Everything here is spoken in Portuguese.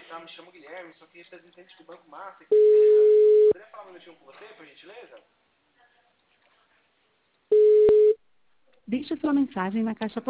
Tá, me chamo Guilherme, sou aqui representante do Banco Master. Poderia falar um minutinho com você, por gentileza? Deixe sua mensagem na caixa